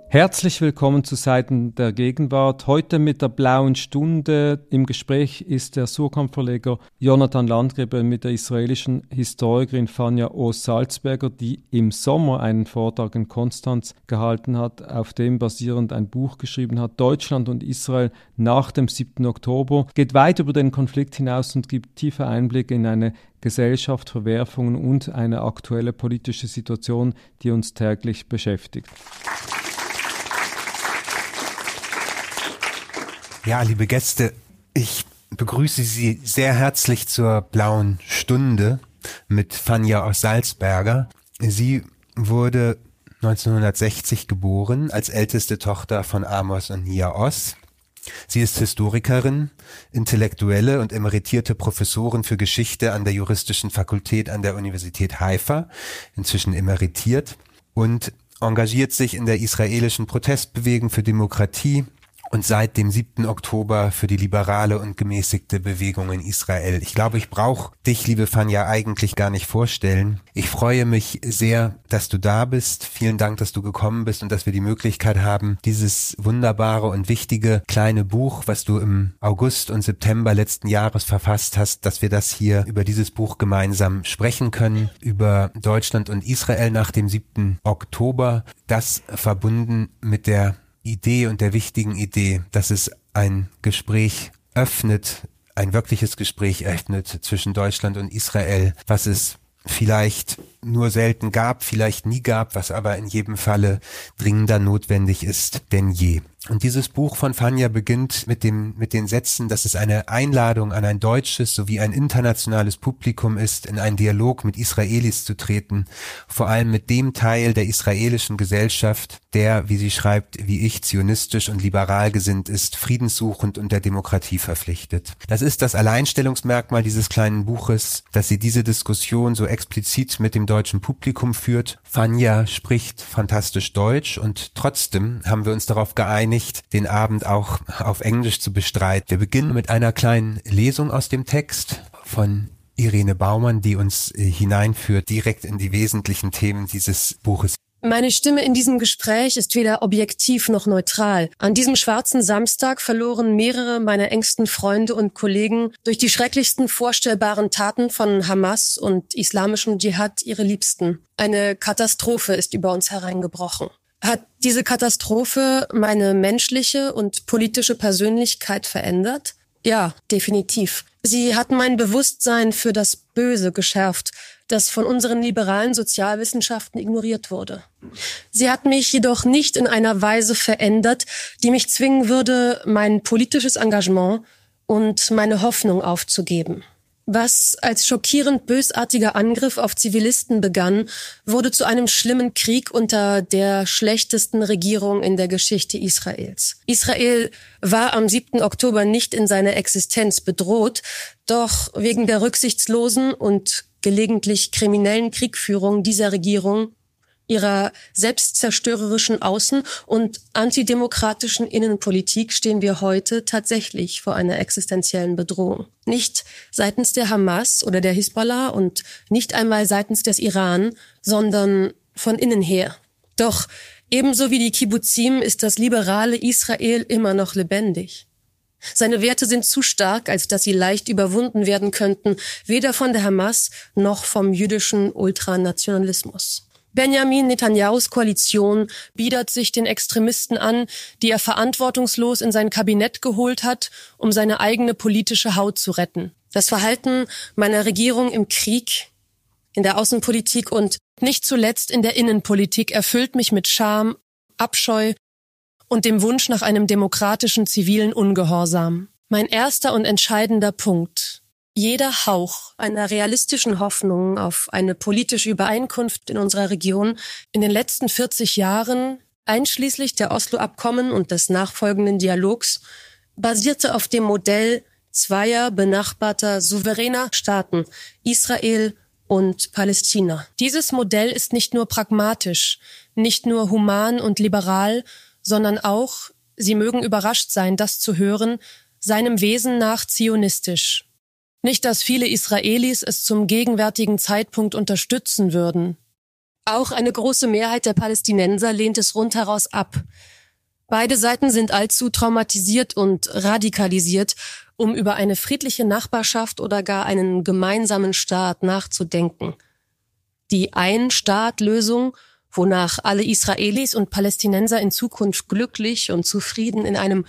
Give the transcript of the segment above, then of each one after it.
Herzlich willkommen zu Seiten der Gegenwart. Heute mit der Blauen Stunde. Im Gespräch ist der Suhrkamp-Verleger Jonathan Landgräber mit der israelischen Historikerin Fania Oos-Salzberger, die im Sommer einen Vortrag in Konstanz gehalten hat, auf dem basierend ein Buch geschrieben hat, Deutschland und Israel nach dem 7. Oktober. Geht weit über den Konflikt hinaus und gibt tiefe Einblicke in eine Gesellschaft, Verwerfungen und eine aktuelle politische Situation, die uns täglich beschäftigt. Ja, liebe Gäste, ich begrüße Sie sehr herzlich zur Blauen Stunde mit Fania Oos-Salzberger. Sie wurde 1960 geboren als älteste Tochter von Amos und Nia Oz. Sie ist Historikerin, Intellektuelle und emeritierte Professorin für Geschichte an der Juristischen Fakultät an der Universität Haifa, inzwischen emeritiert, und engagiert sich in der israelischen Protestbewegung für Demokratie und seit dem 7. Oktober für die liberale und gemäßigte Bewegung in Israel. Ich glaube, ich brauche dich, liebe Fania, eigentlich gar nicht vorstellen. Ich freue mich sehr, dass du da bist. Vielen Dank, dass du gekommen bist und dass wir die Möglichkeit haben, dieses wunderbare und wichtige kleine Buch, was du im August und September letzten Jahres verfasst hast, dass wir das hier über dieses Buch gemeinsam sprechen können, über Deutschland und Israel nach dem 7. Oktober, das verbunden mit der Idee und der wichtigen Idee, dass es ein Gespräch öffnet, ein wirkliches Gespräch öffnet zwischen Deutschland und Israel, was es vielleicht nur selten gab, vielleicht nie gab, was aber in jedem Falle dringender notwendig ist denn je. Und dieses Buch von Fania beginnt mit den Sätzen, dass es eine Einladung an ein deutsches sowie ein internationales Publikum ist, in einen Dialog mit Israelis zu treten, vor allem mit dem Teil der israelischen Gesellschaft, der, wie sie schreibt, wie ich, zionistisch und liberal gesinnt ist, friedenssuchend und der Demokratie verpflichtet. Das ist das Alleinstellungsmerkmal dieses kleinen Buches, dass sie diese Diskussion so explizit mit dem deutschen Publikum führt. Fania spricht fantastisch Deutsch und trotzdem haben wir uns darauf geeinigt, den Abend auch auf Englisch zu bestreiten. Wir beginnen mit einer kleinen Lesung aus dem Text von Irene Baumann, die uns hineinführt direkt in die wesentlichen Themen dieses Buches. Meine Stimme in diesem Gespräch ist weder objektiv noch neutral. An diesem schwarzen Samstag verloren mehrere meiner engsten Freunde und Kollegen durch die schrecklichsten vorstellbaren Taten von Hamas und islamischem Dschihad ihre Liebsten. Eine Katastrophe ist über uns hereingebrochen. Hat diese Katastrophe meine menschliche und politische Persönlichkeit verändert? Ja, definitiv. Sie hat mein Bewusstsein für das Böse geschärft, das von unseren liberalen Sozialwissenschaften ignoriert wurde. Sie hat mich jedoch nicht in einer Weise verändert, die mich zwingen würde, mein politisches Engagement und meine Hoffnung aufzugeben. Was als schockierend bösartiger Angriff auf Zivilisten begann, wurde zu einem schlimmen Krieg unter der schlechtesten Regierung in der Geschichte Israels. Israel war am 7. Oktober nicht in seiner Existenz bedroht, doch wegen der rücksichtslosen und gelegentlich kriminellen Kriegführung dieser Regierung, ihrer selbstzerstörerischen Außen- und antidemokratischen Innenpolitik stehen wir heute tatsächlich vor einer existenziellen Bedrohung. Nicht seitens der Hamas oder der Hisbollah und nicht einmal seitens des Iran, sondern von innen her. Doch ebenso wie die Kibbuzim ist das liberale Israel immer noch lebendig. Seine Werte sind zu stark, als dass sie leicht überwunden werden könnten, weder von der Hamas noch vom jüdischen Ultranationalismus. Benjamin Netanyahus Koalition biedert sich den Extremisten an, die er verantwortungslos in sein Kabinett geholt hat, um seine eigene politische Haut zu retten. Das Verhalten meiner Regierung im Krieg, in der Außenpolitik und nicht zuletzt in der Innenpolitik erfüllt mich mit Scham, Abscheu und dem Wunsch nach einem demokratischen zivilen Ungehorsam. Mein erster und entscheidender Punkt: Jeder Hauch einer realistischen Hoffnung auf eine politische Übereinkunft in unserer Region in den letzten 40 Jahren, einschließlich der Oslo-Abkommen und des nachfolgenden Dialogs, basierte auf dem Modell zweier benachbarter souveräner Staaten, Israel und Palästina. Dieses Modell ist nicht nur pragmatisch, nicht nur human und liberal, sondern auch, Sie mögen überrascht sein, das zu hören, seinem Wesen nach zionistisch. Nicht, dass viele Israelis es zum gegenwärtigen Zeitpunkt unterstützen würden. Auch eine große Mehrheit der Palästinenser lehnt es rundheraus ab. Beide Seiten sind allzu traumatisiert und radikalisiert, um über eine friedliche Nachbarschaft oder gar einen gemeinsamen Staat nachzudenken. Die Ein-Staat-Lösung, wonach alle Israelis und Palästinenser in Zukunft glücklich und zufrieden in einer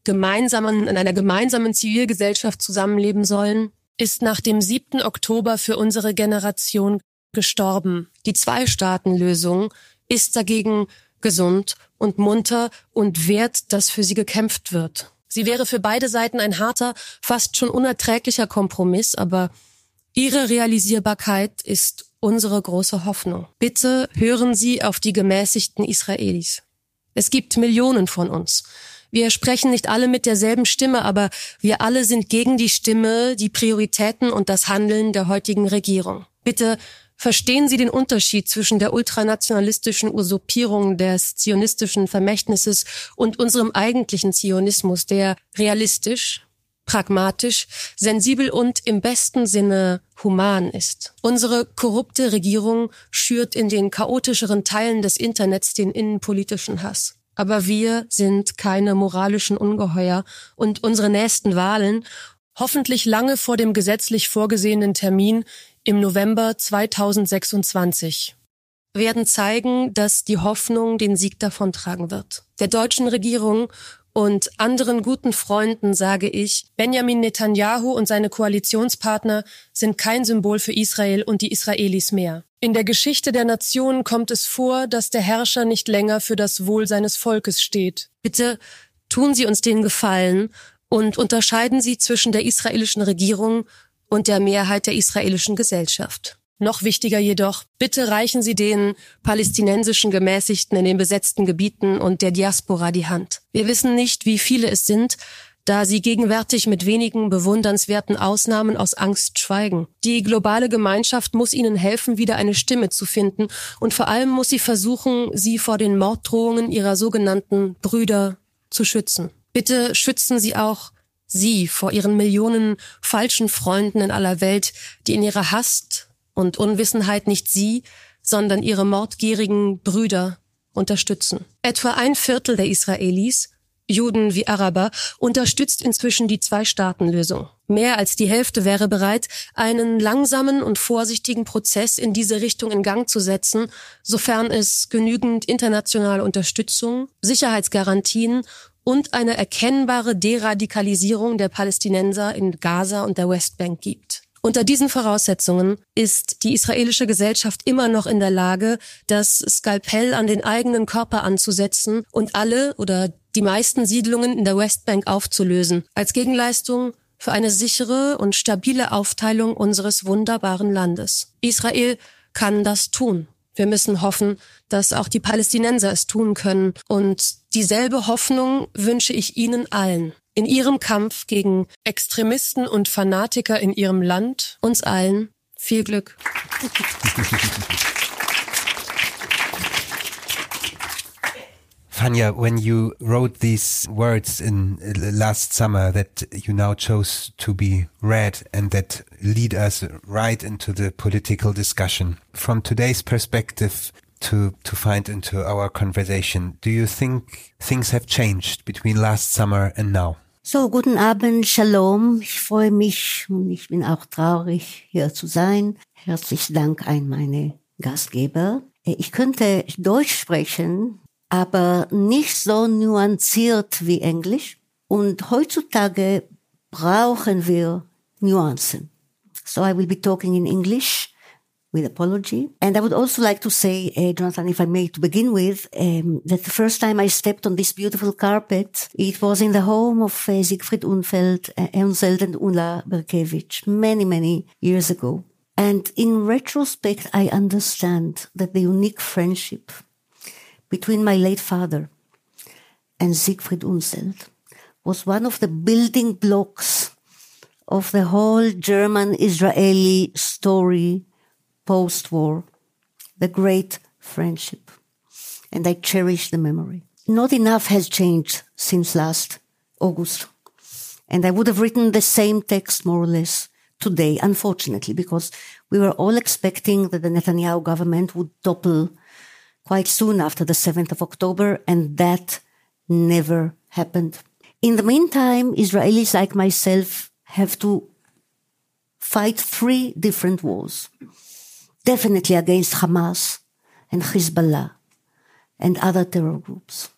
gemeinsamen Zivilgesellschaft zusammenleben sollen, ist nach dem 7. Oktober für unsere Generation gestorben. Die Zwei-Staaten-Lösung ist dagegen gesund und munter und wert, dass für sie gekämpft wird. Sie wäre für beide Seiten ein harter, fast schon unerträglicher Kompromiss, aber ihre Realisierbarkeit ist unsere große Hoffnung. Bitte hören Sie auf die gemäßigten Israelis. Es gibt Millionen von uns. Wir sprechen nicht alle mit derselben Stimme, aber wir alle sind gegen die Stimme, die Prioritäten und das Handeln der heutigen Regierung. Bitte verstehen Sie den Unterschied zwischen der ultranationalistischen Usurpierung des zionistischen Vermächtnisses und unserem eigentlichen Zionismus, der realistisch, pragmatisch, sensibel und im besten Sinne human ist. Unsere korrupte Regierung schürt in den chaotischeren Teilen des Internets den innenpolitischen Hass. Aber wir sind keine moralischen Ungeheuer und unsere nächsten Wahlen, hoffentlich lange vor dem gesetzlich vorgesehenen Termin im November 2026, werden zeigen, dass die Hoffnung den Sieg davontragen wird. Der deutschen Regierung und anderen guten Freunden sage ich, Benjamin Netanyahu und seine Koalitionspartner sind kein Symbol für Israel und die Israelis mehr. In der Geschichte der Nation kommt es vor, dass der Herrscher nicht länger für das Wohl seines Volkes steht. Bitte tun Sie uns den Gefallen und unterscheiden Sie zwischen der israelischen Regierung und der Mehrheit der israelischen Gesellschaft. Noch wichtiger jedoch, bitte reichen Sie den palästinensischen Gemäßigten in den besetzten Gebieten und der Diaspora die Hand. Wir wissen nicht, wie viele es sind, da sie gegenwärtig mit wenigen bewundernswerten Ausnahmen aus Angst schweigen. Die globale Gemeinschaft muss ihnen helfen, wieder eine Stimme zu finden, und vor allem muss sie versuchen, sie vor den Morddrohungen ihrer sogenannten Brüder zu schützen. Bitte schützen Sie auch sie vor ihren Millionen falschen Freunden in aller Welt, die in ihrer Hast und Unwissenheit nicht sie, sondern ihre mordgierigen Brüder unterstützen. Etwa 1/4 der Israelis, Juden wie Araber, unterstützt inzwischen die Zwei-Staaten-Lösung. Mehr als die Hälfte wäre bereit, einen langsamen und vorsichtigen Prozess in diese Richtung in Gang zu setzen, sofern es genügend internationale Unterstützung, Sicherheitsgarantien und eine erkennbare Deradikalisierung der Palästinenser in Gaza und der Westbank gibt. Unter diesen Voraussetzungen ist die israelische Gesellschaft immer noch in der Lage, das Skalpell an den eigenen Körper anzusetzen und alle oder die meisten Siedlungen in der Westbank aufzulösen, als Gegenleistung für eine sichere und stabile Aufteilung unseres wunderbaren Landes. Israel kann das tun. Wir müssen hoffen, dass auch die Palästinenser es tun können. Und dieselbe Hoffnung wünsche ich Ihnen allen. In Ihrem Kampf gegen Extremisten und Fanatiker in Ihrem Land, uns allen, viel Glück. Fania, when you wrote these words in last summer that you now chose to be read and that lead us right into the political discussion, from today's perspective to find into our conversation, do you think things have changed between last summer and now? So, guten Abend, Shalom. Ich freue mich und ich bin auch traurig, hier zu sein. Herzlichen Dank an meine Gastgeber. Ich könnte Deutsch sprechen, aber nicht so nuanciert wie Englisch. Und heutzutage brauchen wir Nuancen. So I will be talking in English with apology. And I would also like to say, Jonathan, if I may, to begin with, that the first time I stepped on this beautiful carpet, it was in the home of Siegfried Unseld and Ulla Berkevich many, many years ago. And in retrospect, I understand that the unique friendship between my late father and Siegfried Unseld was one of the building blocks of the whole German-Israeli story post-war, the great friendship. And I cherish the memory. Not enough has changed since last August. And I would have written the same text more or less today, unfortunately, because We were all expecting that the Netanyahu government would topple quite soon after the 7th of October, and that never happened. In the meantime, Israelis like myself have to fight 3 different wars. Definitely against Hamas and Hezbollah and other terror groups.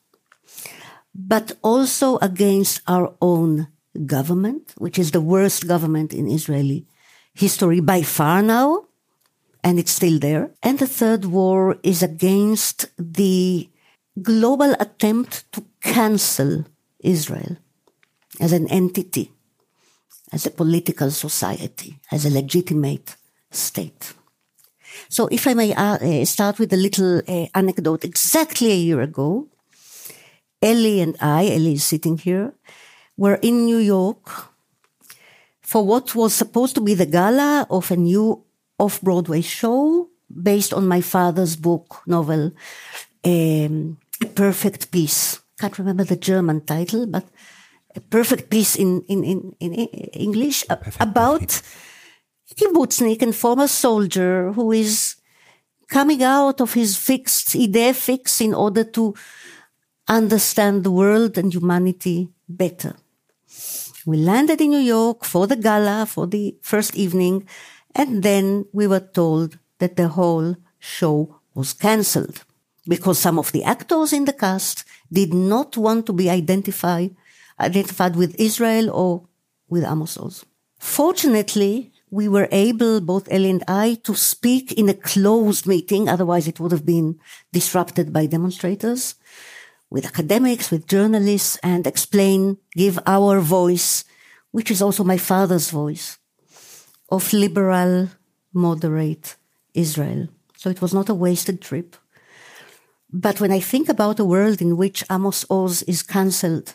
But also against our own government, which is the worst government in Israeli history by far now, and it's still there. And the third war is against the global attempt to cancel Israel as an entity, as a political society, as a legitimate state. So if I may start with a little anecdote. Exactly a year ago, Ellie and I, Ellie is sitting here, were in New York for what was supposed to be the gala of a new off-Broadway show based on my father's book, novel, A Perfect Peace. Can't remember the German title, but A Perfect Peace in English, about a kibbutznik and former soldier who is coming out of his idea fix in order to understand the world and humanity better. We landed in New York for the gala, for the first evening, and then we were told that the whole show was cancelled because some of the actors in the cast did not want to be identified with Israel or with Amos Oz. Fortunately, we were able, both Ellie and I, to speak in a closed meeting, otherwise it would have been disrupted by demonstrators, with academics, with journalists, and give our voice, which is also my father's voice, of liberal, moderate Israel. So it was not a wasted trip. But when I think about a world in which Amos Oz is cancelled,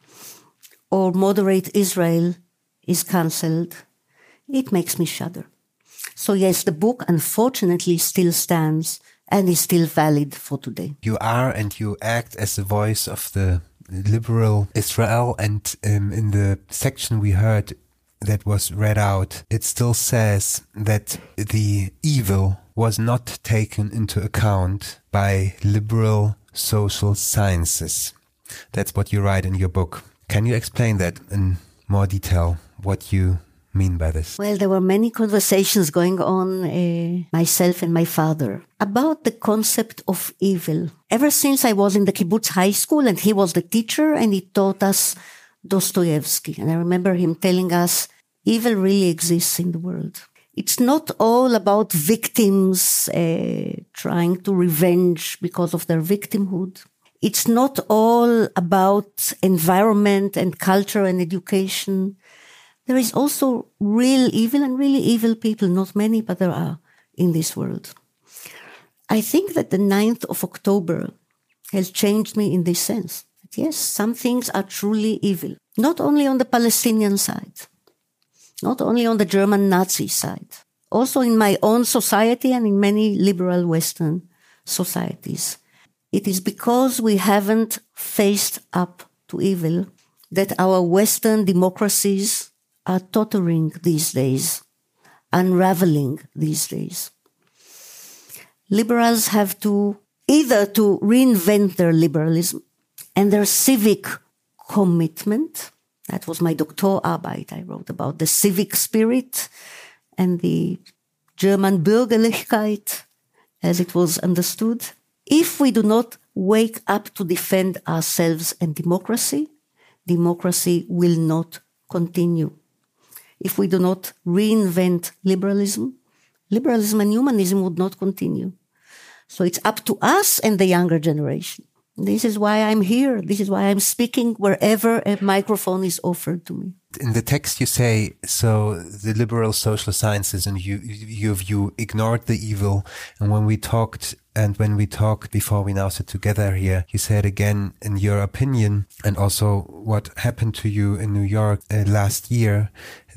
or moderate Israel is cancelled, it makes me shudder. So yes, the book unfortunately still stands and is still valid for today. You are and you act as the voice of the liberal Israel, and in the section we heard that was read out, it still says that the evil was not taken into account by liberal social sciences. That's what you write in your book. Can you explain that in more detail, what you mean by this? Well, there were many conversations going on, myself and my father, about the concept of evil. Ever since I was in the kibbutz high school and he was the teacher and he taught us Dostoevsky. And I remember him telling us, evil really exists in the world. It's not all about victims trying to revenge because of their victimhood. It's not all about environment and culture and education. There is also real evil and really evil people, not many, but there are in this world. I think that the 9th of October has changed me in this sense. Yes, some things are truly evil, not only on the Palestinian side, not only on the German Nazi side, also in my own society and in many liberal Western societies. It is because we haven't faced up to evil that our Western democracies are tottering these days, unraveling these days. Liberals have to either to reinvent their liberalism and their civic commitment. That was my Doktorarbeit. I wrote about the civic spirit and the German Bürgerlichkeit, as it was understood. If we do not wake up to defend ourselves and democracy, democracy will not continue. If we do not reinvent liberalism, liberalism and humanism would not continue. So it's up to us and the younger generation. This is why I'm here. This is why I'm speaking wherever a microphone is offered to me. In the text you say, so the liberal social sciences and you ignored the evil. And when we talked before we now sit together here, you said again, in your opinion, and also what happened to you in New York last year,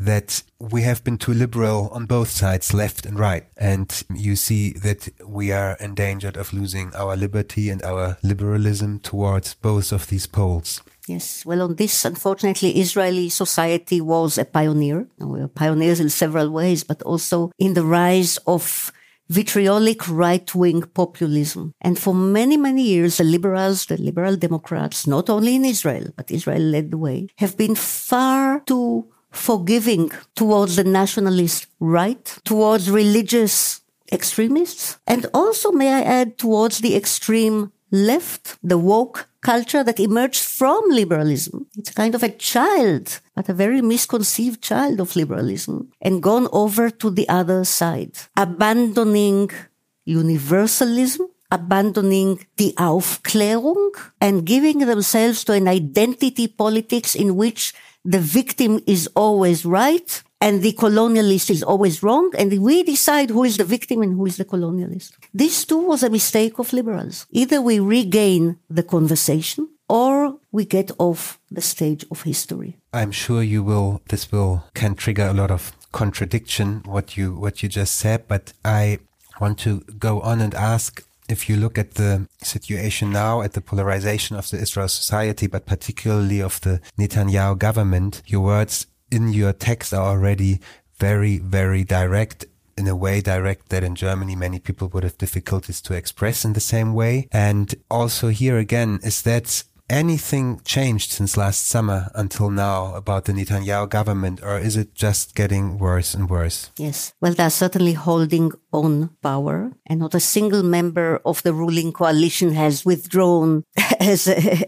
that we have been too liberal on both sides, left and right. And you see that we are endangered of losing our liberty and our liberalism towards both of these poles. Yes, well, on this, unfortunately, Israeli society was a pioneer. We were pioneers in several ways, but also in the rise of vitriolic right-wing populism. And for many, many years, the liberals, the liberal Democrats, not only in Israel, but Israel led the way, have been far too forgiving towards the nationalist right, towards religious extremists, and also, may I add, towards the extreme left, the woke culture that emerged from liberalism. It's kind of a child, but a very misconceived child of liberalism, and gone over to the other side, abandoning universalism, abandoning die Aufklärung, and giving themselves to an identity politics in which the victim is always right and the colonialist is always wrong, and we decide who is the victim and who is the colonialist. This too was a mistake of liberals. Either we regain the conversation or we get off the stage of history. I'm sure this can trigger a lot of contradiction, what you just said, but I want to go on and ask, if you look at the situation now, at the polarization of the Israel society, but particularly of the Netanyahu government, your words in your text are already very, very direct, in a way direct that in Germany many people would have difficulties to express in the same way. And also here again, is that anything changed since last summer until now about the Netanyahu government, or is it just getting worse and worse? Yes. Well, they're certainly holding on power, and not a single member of the ruling coalition has withdrawn as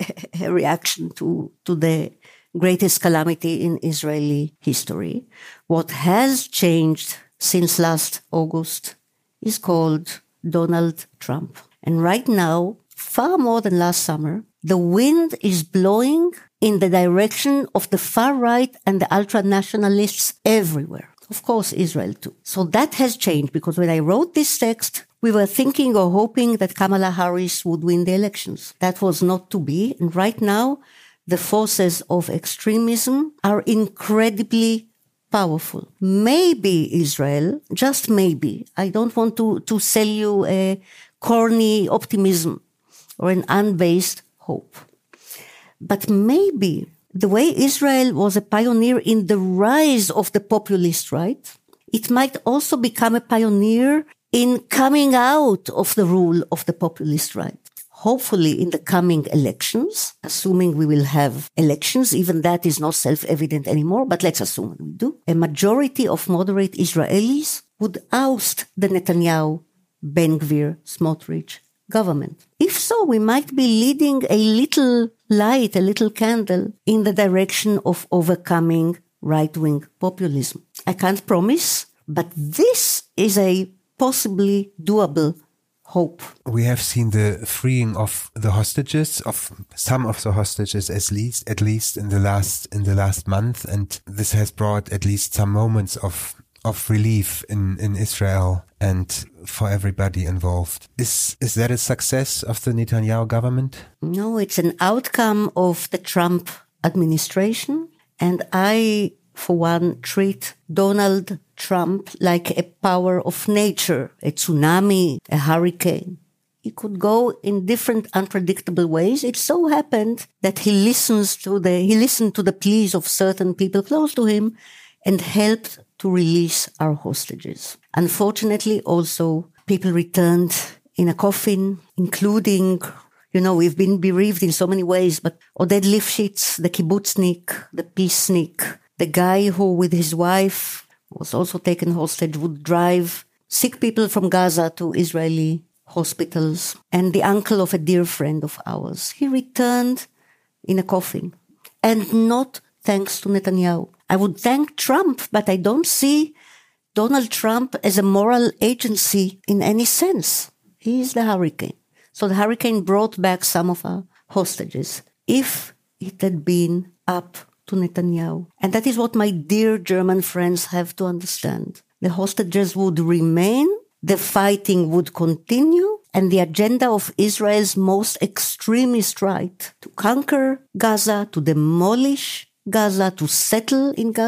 a reaction to the greatest calamity in Israeli history. What has changed since last August is called Donald Trump. And right now, far more than last summer, the wind is blowing in the direction of the far right and the ultra-nationalists everywhere. Of course, Israel too. So that has changed, because when I wrote this text, we were thinking or hoping that Kamala Harris would win the elections. That was not to be. And right now, the forces of extremism are incredibly powerful. Maybe Israel, just maybe, I don't want to sell you a corny optimism or an unbased hope, but maybe the way Israel was a pioneer in the rise of the populist right, it might also become a pioneer in coming out of the rule of the populist right. Hopefully in the coming elections, assuming we will have elections, even that is not self-evident anymore, but let's assume we do, a majority of moderate Israelis would oust the Netanyahu, Ben Gvir, Smotrich government. If so, we might be leading a little light, a little candle in the direction of overcoming right-wing populism. I can't promise, but this is a possibly doable hope. We have seen the freeing of the hostages, of some of the hostages at least in the last month, and this has brought at least some moments of relief in Israel and for everybody involved. Is that a success of the Netanyahu government? No, it's an outcome of the Trump administration, and I, for one, treat Donald Trump like a power of nature, a tsunami, a hurricane. He could go in different unpredictable ways. It so happened that he listened to the pleas of certain people close to him and helped to release our hostages. Unfortunately, also, people returned in a coffin, including, we've been bereaved in so many ways, but Oded Lifshitz, the kibbutznik, the peacenik, the guy who with his wife was also taken hostage, would drive sick people from Gaza to Israeli hospitals, and the uncle of a dear friend of ours. He returned in a coffin, and not thanks to Netanyahu. I would thank Trump, but I don't see Donald Trump as a moral agency in any sense. He is the hurricane. So the hurricane brought back some of our hostages. If it had been up to Netanyahu, and that is what my dear German friends have to understand, the hostages would remain, the fighting would continue, and the agenda of Israel's most extremist right to conquer Gaza, to demolish Gaza, to settle in Gaza,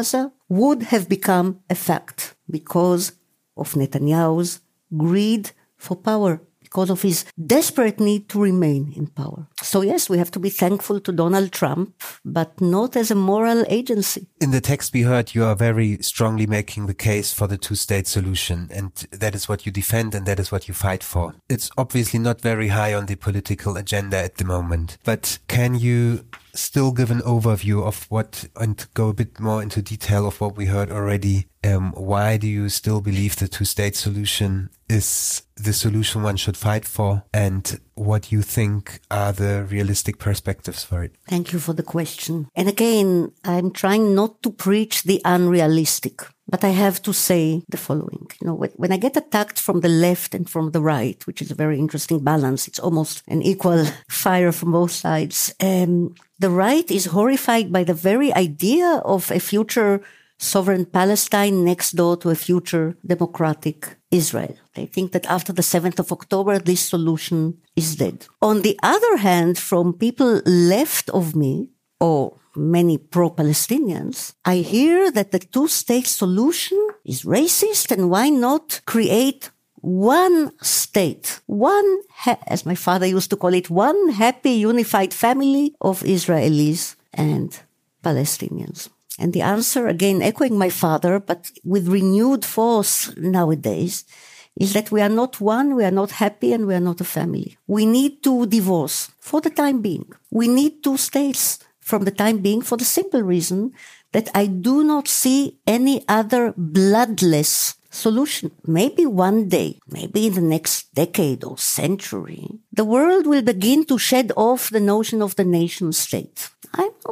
would have become a fact because of Netanyahu's greed for power, because of his desperate need to remain in power. So yes, we have to be thankful to Donald Trump, but not as a moral agency. In the text we heard, you are very strongly making the case for the two-state solution, and that is what you defend and that is what you fight for. It's obviously not very high on the political agenda at the moment, but can you still give an overview of what, and go a bit more into detail of what we heard already? Why do you still believe the two-state solution is the solution one should fight for, and what you think are the realistic perspectives for it? Thank you for the question. And again, I'm trying not to preach the unrealistic, but I have to say the following. When I get attacked from the left and from the right, which is a very interesting balance, it's almost an equal fire from both sides. The right is horrified by the very idea of a future sovereign Palestine next door to a future democratic Israel. They think that after the 7th of October, this solution is dead. On the other hand, from people left of me, or many pro-Palestinians, I hear that the two-state solution is racist, and why not create one state, as my father used to call it, one happy unified family of Israelis and Palestinians. And the answer, again, echoing my father, but with renewed force nowadays, is that we are not one, we are not happy, and we are not a family. We need to divorce for the time being. We need two states from the time being for the simple reason that I do not see any other bloodless solution. Maybe one day, maybe in the next decade or century, the world will begin to shed off the notion of the nation state. I'm not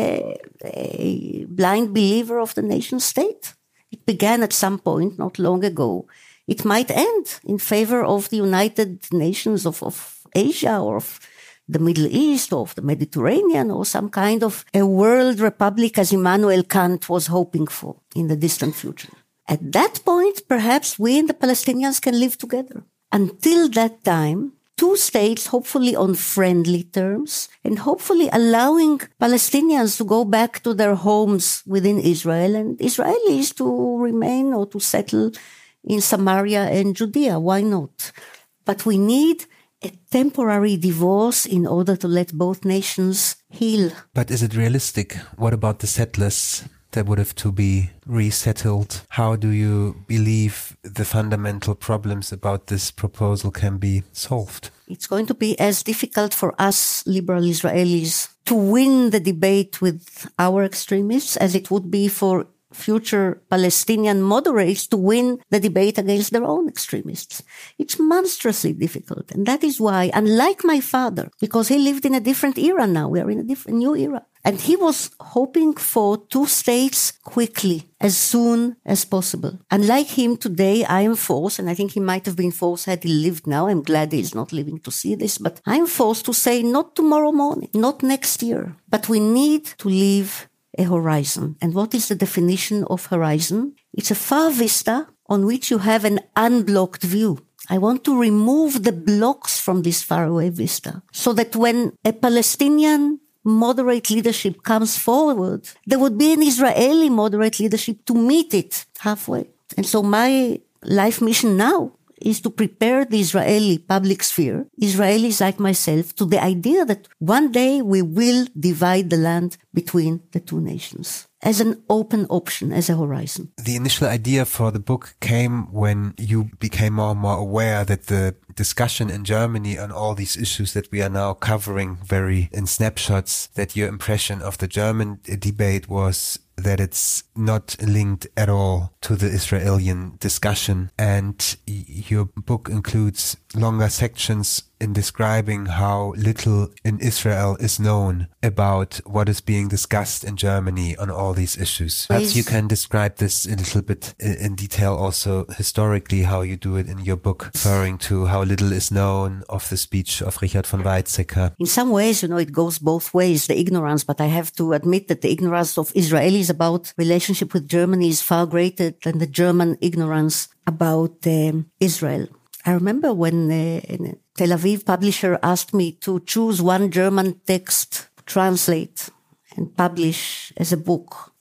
a blind believer of the nation state. It began at some point not long ago. It might end in favor of the United Nations of Asia or of the Middle East or of the Mediterranean or some kind of a world republic as Immanuel Kant was hoping for in the distant future. At that point, perhaps we and the Palestinians can live together. Until that time, two states, hopefully on friendly terms, and hopefully allowing Palestinians to go back to their homes within Israel and Israelis to remain or to settle in Samaria and Judea. Why not? But we need a temporary divorce in order to let both nations heal. But is it realistic? What about the settlers that would have to be resettled? How do you believe the fundamental problems about this proposal can be solved? It's going to be as difficult for us liberal Israelis to win the debate with our extremists as it would be for future Palestinian moderates to win the debate against their own extremists. It's monstrously difficult. And that is why, unlike my father, because he lived in a different era now, we are in a different new era. And he was hoping for two states quickly, as soon as possible. Unlike him today, I am forced, and I think he might have been forced had he lived now. I'm glad he's not living to see this, but I'm forced to say not tomorrow morning, not next year, but we need to leave a horizon. And what is the definition of horizon? It's a far vista on which you have an unblocked view. I want to remove the blocks from this faraway vista so that when a Palestinian moderate leadership comes forward, there would be an Israeli moderate leadership to meet it halfway. And so my life mission now is to prepare the Israeli public sphere, Israelis like myself, to the idea that one day we will divide the land between the two nations as an open option, as a horizon. The initial idea for the book came when you became more and more aware that the discussion in Germany on all these issues that we are now covering very in snapshots, that your impression of the German debate was that it's not linked at all to the Israeli discussion. And your book includes longer sections in describing how little in Israel is known about what is being discussed in Germany on all these issues. Perhaps you can describe this a little bit in detail also historically, how you do it in your book, referring to how little is known of the speech of Richard von Weizsäcker. In some ways, it goes both ways, the ignorance, but I have to admit that the ignorance of Israelis about relationship with Germany is far greater than the German ignorance about Israel. I remember when a Tel Aviv publisher asked me to choose one German text, translate and publish as a book.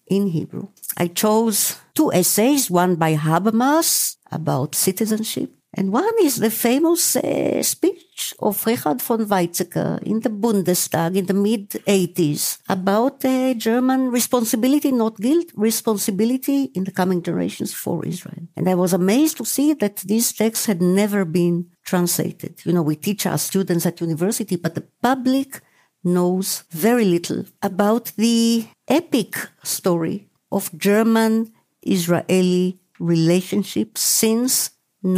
in Hebrew. I chose 2 essays, one by Habermas about citizenship, and one is the famous speech of Richard von Weizsäcker in the Bundestag in the mid-80s about German responsibility, not guilt, responsibility in the coming generations for Israel. And I was amazed to see that these texts had never been translated. You know, we teach our students at university, but the public knows very little about the epic story of German-Israeli relationship since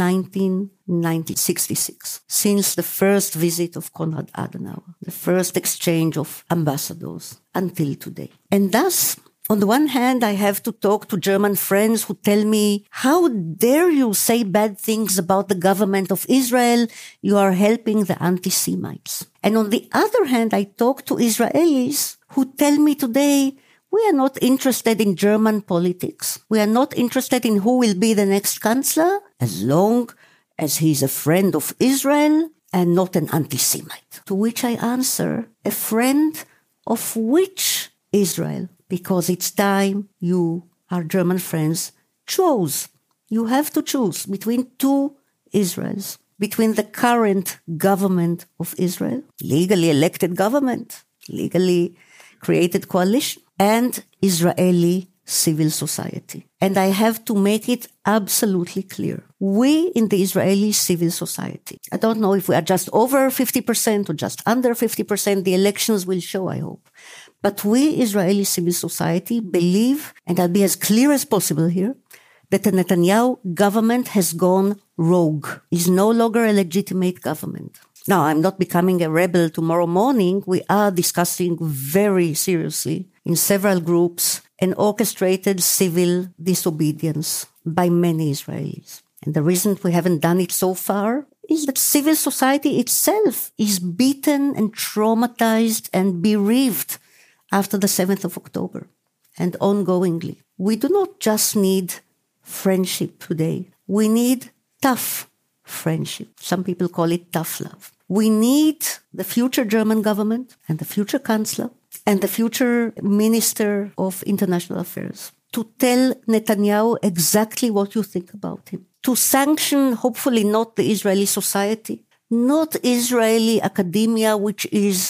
1966, since the first visit of Konrad Adenauer, the first exchange of ambassadors until today. And thus, on the one hand, I have to talk to German friends who tell me, how dare you say bad things about the government of Israel? You are helping the anti-Semites. And on the other hand, I talk to Israelis who tell me today, we are not interested in German politics. We are not interested in who will be the next chancellor, as long as he is a friend of Israel and not an anti-Semite. To which I answer, a friend of which Israel? Because it's time you, our German friends, chose. You have to choose between 2 Israels, between the current government of Israel, legally elected government, legally created coalition, and Israeli civil society. And I have to make it absolutely clear. We in the Israeli civil society, I don't know if we are just over 50% or just under 50%, the elections will show, I hope. But we, Israeli civil society, believe, and I'll be as clear as possible here, that the Netanyahu government has gone rogue, is no longer a legitimate government. Now, I'm not becoming a rebel tomorrow morning. We are discussing very seriously in several groups an orchestrated civil disobedience by many Israelis. And the reason we haven't done it so far is that civil society itself is beaten and traumatized and bereaved after the 7th of October and ongoingly. We do not just need friendship today. We need tough friendship. Some people call it tough love. We need the future German government and the future chancellor and the future minister of international affairs to tell Netanyahu exactly what you think about him. To sanction, hopefully not the Israeli society, not Israeli academia, which is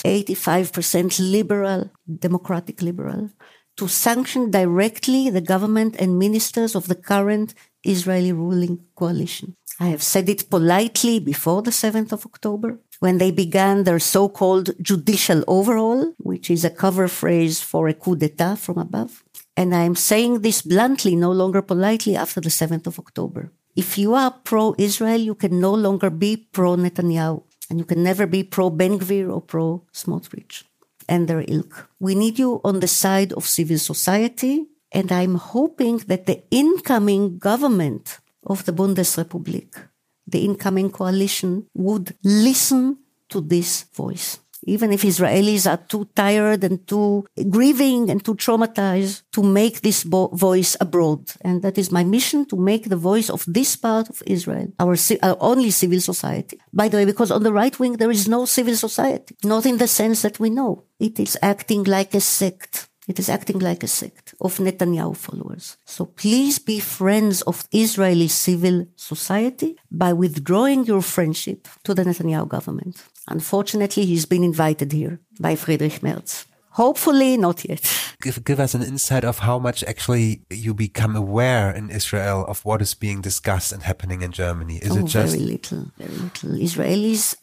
85% liberal, democratic liberal, to sanction directly the government and ministers of the current Israeli ruling coalition. I have said it politely before the 7th of October, when they began their so-called judicial overhaul, which is a cover phrase for a coup d'etat from above. And I am saying this bluntly, no longer politely, after the 7th of October. If you are pro-Israel, you can no longer be pro-Netanyahu, and you can never be pro-Ben Gvir or pro-Smotrich and their ilk. We need you on the side of civil society, and I'm hoping that the incoming government of the Bundesrepublik, the incoming coalition, would listen to this voice. Even if Israelis are too tired and too grieving and too traumatized to make this voice abroad. And that is my mission, to make the voice of this part of Israel, our only civil society. By the way, because on the right wing, there is no civil society, not in the sense that we know. It is acting like a sect. It is acting like a sect of Netanyahu followers. So please be friends of Israeli civil society by withdrawing your friendship to the Netanyahu government. Unfortunately, he's been invited here by Friedrich Merz. Hopefully not yet. Give us an insight of how much actually you become aware in Israel of what is being discussed and happening in Germany. Is it just... Very little. Israelis,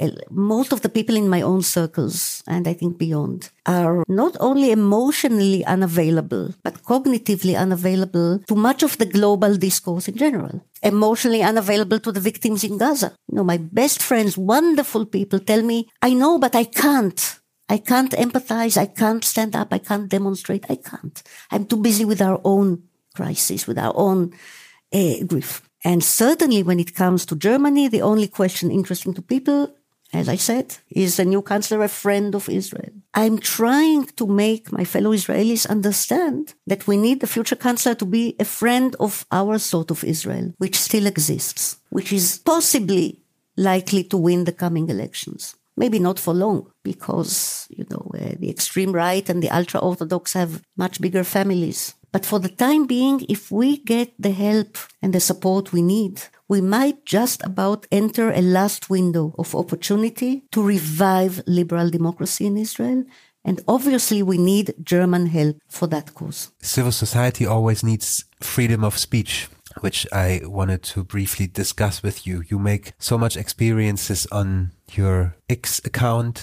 most of the people in my own circles, and I think beyond, are not only emotionally unavailable, but cognitively unavailable to much of the global discourse in general. Emotionally unavailable to the victims in Gaza. You know, my best friends, wonderful people, tell me, I know, but I can't. I can't empathize. I can't stand up. I can't demonstrate. I can't. I'm too busy with our own crisis, with our own grief. And certainly when it comes to Germany, the only question interesting to people, as I said, is the new chancellor a friend of Israel? I'm trying to make my fellow Israelis understand that we need the future chancellor to be a friend of our sort of Israel, which still exists, which is possibly likely to win the coming elections. Maybe not for long, because, the extreme right and the ultra-Orthodox have much bigger families. But for the time being, if we get the help and the support we need, we might just about enter a last window of opportunity to revive liberal democracy in Israel. And obviously, we need German help for that cause. Civil society always needs freedom of speech, which I wanted to briefly discuss with you. You make so much experiences on your X account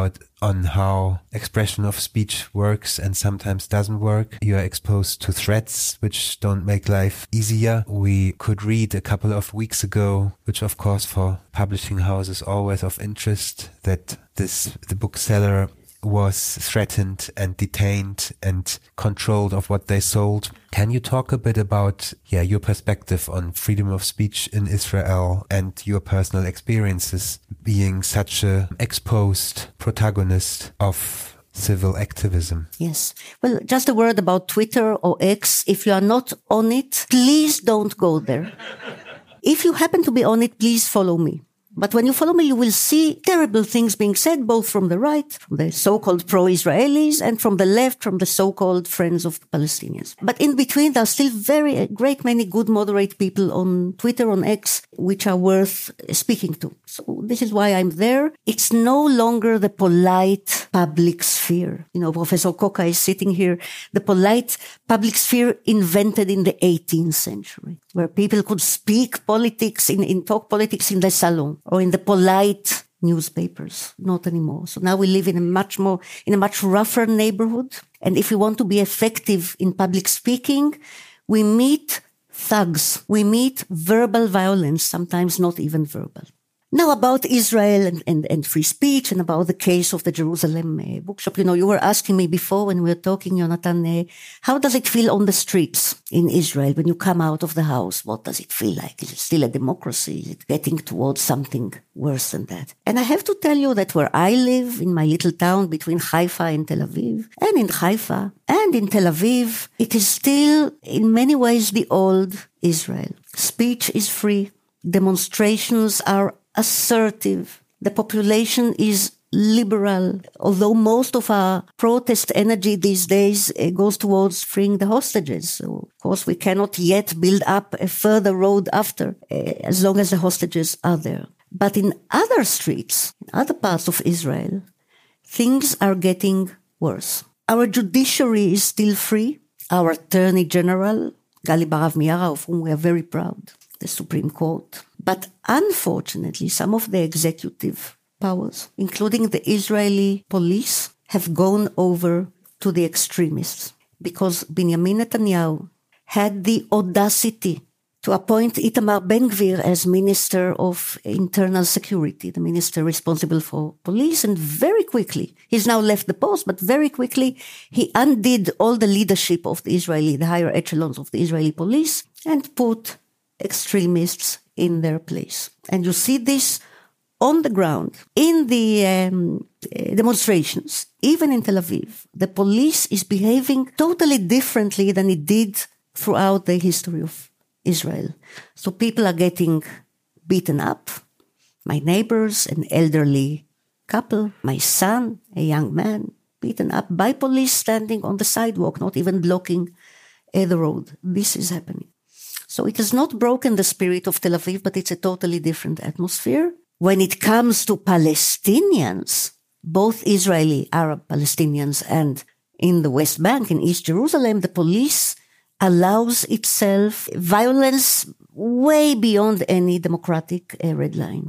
on how expression of speech works and sometimes doesn't work. You are exposed to threats which don't make life easier. We could read a couple of weeks ago, which of course for publishing houses always of interest, that the bookseller was threatened and detained and controlled of what they sold. Can you talk a bit about your perspective on freedom of speech in Israel and your personal experiences being such a exposed protagonist of civil activism? Yes. Well, just a word about Twitter or X. If you are not on it, please don't go there. If you happen to be on it, please follow me. But when you follow me, you will see terrible things being said, both from the right, from the so-called pro-Israelis, and from the left, from the so-called friends of the Palestinians. But in between, there are still a great many good, moderate people on Twitter, on X, which are worth speaking to. So this is why I'm there. It's no longer the polite public sphere. Professor Koka is sitting here. The polite public sphere invented in the 18th century, where people could speak politics, talk politics in the salon or in the polite newspapers. Not anymore. So now we live in a much rougher neighborhood. And if we want to be effective in public speaking, we meet thugs. We meet verbal violence, sometimes not even verbal. Now about Israel and free speech and about the case of the Jerusalem bookshop. You were asking me before when we were talking, Jonathan, how does it feel on the streets in Israel when you come out of the house? What does it feel like? Is it still a democracy? Is it getting towards something worse than that? And I have to tell you that where I live, in my little town between Haifa and Tel Aviv, and in Haifa and in Tel Aviv, it is still in many ways the old Israel. Speech is free. Demonstrations are assertive. The population is liberal, although most of our protest energy these days goes towards freeing the hostages. So, of course, we cannot yet build up a further road after, as long as the hostages are there. But in other streets, in other parts of Israel, things are getting worse. Our judiciary is still free. Our Attorney General, Gali Barav Miara, of whom we are very proud, the Supreme Court. But unfortunately, some of the executive powers, including the Israeli police, have gone over to the extremists because Benjamin Netanyahu had the audacity to appoint Itamar Ben-Gvir as Minister of Internal Security, the minister responsible for police, and very quickly, he's now left the post, but very quickly he undid all the leadership of the higher echelons of the Israeli police and put extremists in their place. And you see this on the ground, in the demonstrations, even in Tel Aviv. The police is behaving totally differently than it did throughout the history of Israel. So people are getting beaten up. My neighbors, an elderly couple, my son, a young man, beaten up by police standing on the sidewalk, not even blocking the road. This is happening. So it has not broken the spirit of Tel Aviv, but it's a totally different atmosphere. When it comes to Palestinians, both Israeli, Arab Palestinians, and in the West Bank, in East Jerusalem, the police allows itself violence way beyond any democratic red line.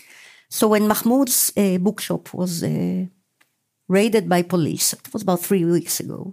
So when Mahmoud's bookshop was raided by police, it was about 3 weeks ago,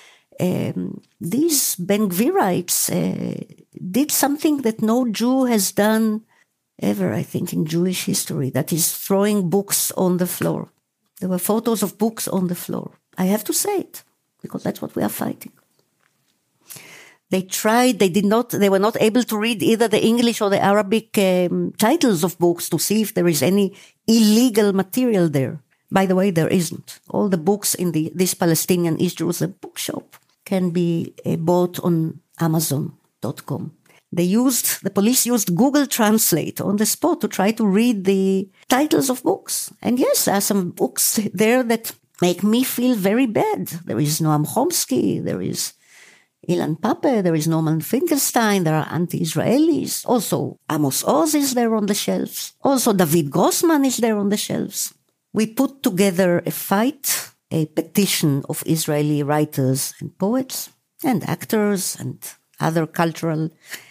these Ben-Gvirites did something that no Jew has done ever, I think, in Jewish history, that is throwing books on the floor. There were photos of books on the floor. I have to say it, because that's what we are fighting. They tried, they were not able to read either the English or the Arabic titles of books to see if there is any illegal material there. By the way, there isn't. All the books in this Palestinian East Jerusalem bookshop can be bought on Amazon.com. The police used Google Translate on the spot to try to read the titles of books. And yes, there are some books there that make me feel very bad. There is Noam Chomsky, there is Ilan Pappé, there is Norman Finkelstein, there are anti-Israelis. Also, Amos Oz is there on the shelves. Also, David Grossman is there on the shelves. We put together a petition of Israeli writers and poets and actors and other culture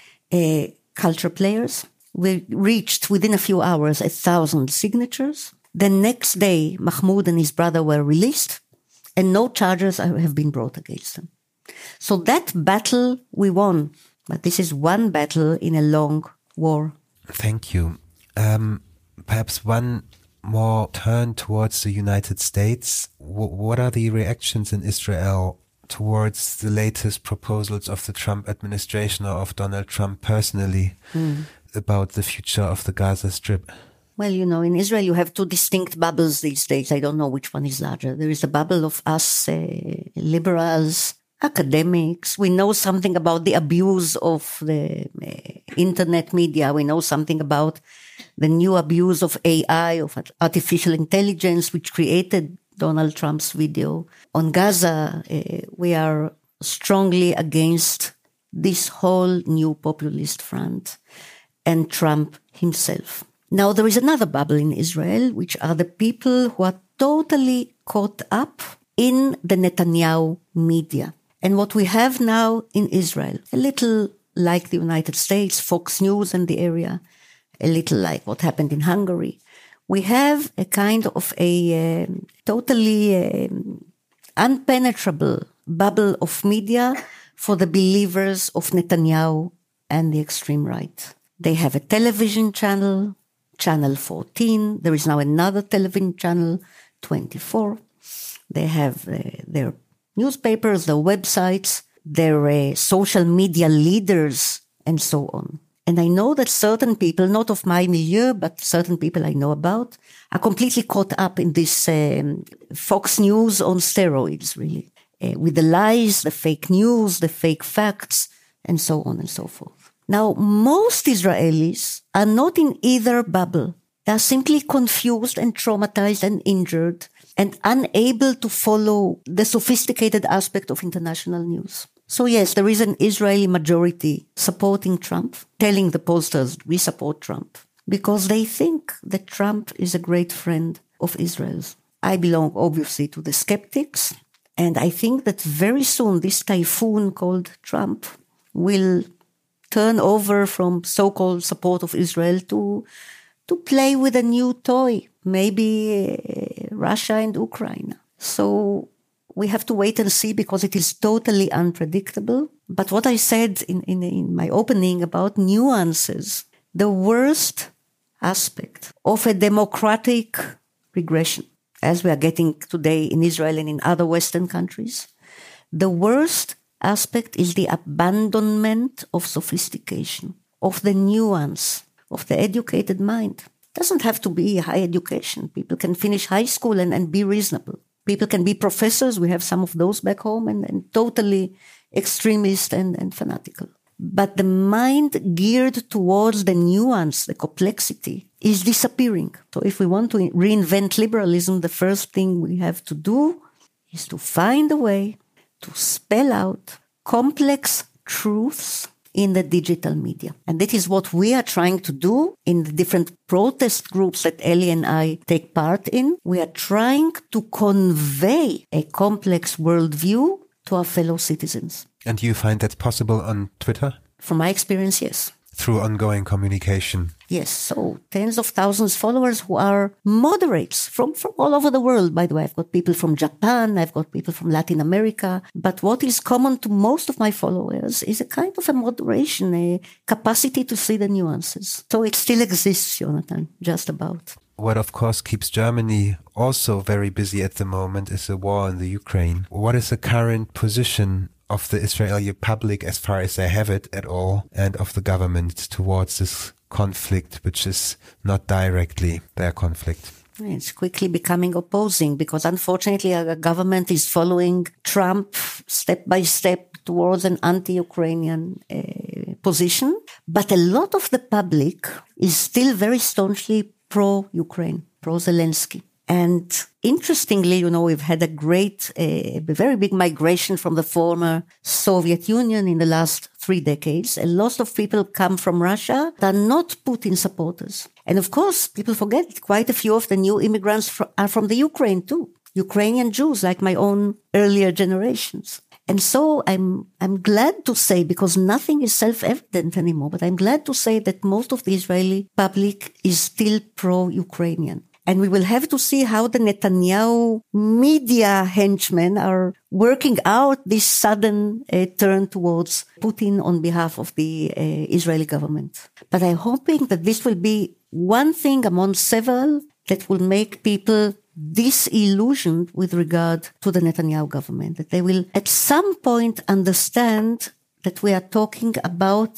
players. We reached within a few hours 1,000 signatures. The next day, Mahmoud and his brother were released, and no charges have been brought against them. So that battle we won, but this is one battle in a long war. Thank you. Perhaps one more turn towards the United States. What are the reactions in Israel towards the latest proposals of the Trump administration or of Donald Trump personally about the future of the Gaza Strip? Well, in Israel you have two distinct bubbles these days. I don't know which one is larger. There is the bubble of us liberals, academics. We know something about the abuse of the internet media. We know something about the new abuse of AI, of artificial intelligence, which created Donald Trump's video. On Gaza, we are strongly against this whole new populist front and Trump himself. Now, there is another bubble in Israel, which are the people who are totally caught up in the Netanyahu media. And what we have now in Israel, a little like the United States, Fox News and the area, a little like what happened in Hungary, we have a kind of a totally unpenetrable bubble of media for the believers of Netanyahu and the extreme right. They have a television channel, Channel 14. There is now another television channel, 24. They have their newspapers, their websites, their social media leaders, and so on. And I know that certain people, not of my milieu, but certain people I know about, are completely caught up in this Fox News on steroids, really, with the lies, the fake news, the fake facts, and so on and so forth. Now, most Israelis are not in either bubble. They are simply confused and traumatized and injured and unable to follow the sophisticated aspect of international news. So yes, there is an Israeli majority supporting Trump, telling the pollsters, we support Trump, because they think that Trump is a great friend of Israel's. I belong, obviously, to the skeptics, and I think that very soon this typhoon called Trump will turn over from so-called support of Israel to play with a new toy, maybe Russia and Ukraine. So we have to wait and see, because it is totally unpredictable. But what I said in my opening about nuances, the worst aspect of a democratic regression, as we are getting today in Israel and in other Western countries, the worst aspect is the abandonment of sophistication, of the nuance, of the educated mind. It doesn't have to be high education. People can finish high school and be reasonable. People can be professors. We have some of those back home and totally extremist and fanatical. But the mind geared towards the nuance, the complexity, is disappearing. So if we want to reinvent liberalism, the first thing we have to do is to find a way to spell out complex truths in the digital media. And that is what we are trying to do in the different protest groups that Eli and I take part in. We are trying to convey a complex worldview to our fellow citizens. And do you find that possible on Twitter? From my experience, yes. Through ongoing communication? Yes, so tens of thousands of followers who are moderates from all over the world. By the way, I've got people from Japan, I've got people from Latin America. But what is common to most of my followers is a kind of a moderation, a capacity to see the nuances. So it still exists, Jonathan, just about. What, of course, keeps Germany also very busy at the moment is the war in the Ukraine. What is the current position of the Israeli public, as far as they have it at all, and of the government towards this conflict, which is not directly their conflict? It's quickly becoming opposing, because unfortunately our government is following Trump step by step towards an anti-Ukrainian position. But a lot of the public is still very staunchly pro-Ukraine, pro-Zelensky. And interestingly, we've had a very big migration from the former Soviet Union in the last 3 decades. A lot of people come from Russia that are not Putin supporters. And of course, people forget quite a few of the new immigrants are from the Ukraine too. Ukrainian Jews, like my own earlier generations. And so I'm glad to say, because nothing is self-evident anymore, but I'm glad to say that most of the Israeli public is still pro-Ukrainian. And we will have to see how the Netanyahu media henchmen are working out this sudden turn towards Putin on behalf of the Israeli government. But I'm hoping that this will be one thing among several that will make people disillusioned with regard to the Netanyahu government, that they will at some point understand that we are talking about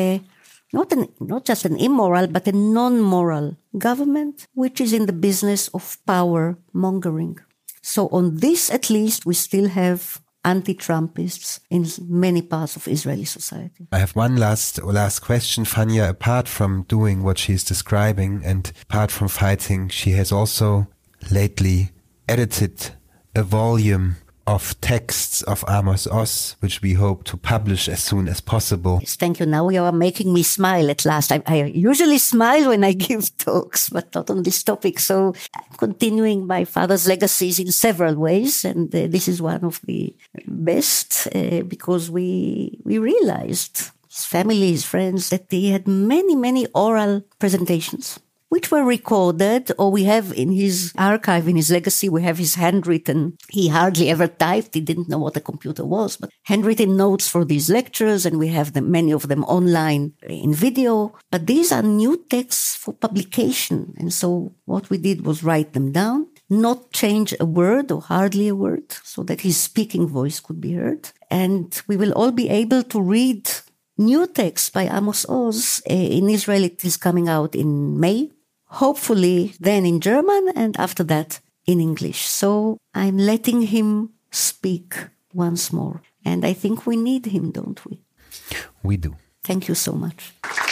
not just an immoral, but a non-moral government, which is in the business of power mongering. So on this, at least, we still have anti-Trumpists in many parts of Israeli society. I have one last question, Fania. Apart from doing what she's describing and apart from fighting, she has also lately edited a volume of texts of Amos Oz, which we hope to publish as soon as possible. Yes, thank you. Now you are making me smile at last. I usually smile when I give talks, but not on this topic. So I'm continuing my father's legacies in several ways. And this is one of the best because we realized, his family, his friends, that he had many, many oral presentations, which were recorded, or we have in his archive, in his legacy, we have his handwritten. He hardly ever typed. He didn't know what a computer was, but handwritten notes for these lectures, and we have many of them online in video. But these are new texts for publication. And so what we did was write them down, not change a word or hardly a word, so that his speaking voice could be heard. And we will all be able to read new texts by Amos Oz. In Israel, it is coming out in May. Hopefully then in German, and after that in English. So I'm letting him speak once more. And I think we need him, don't we? We do. Thank you so much.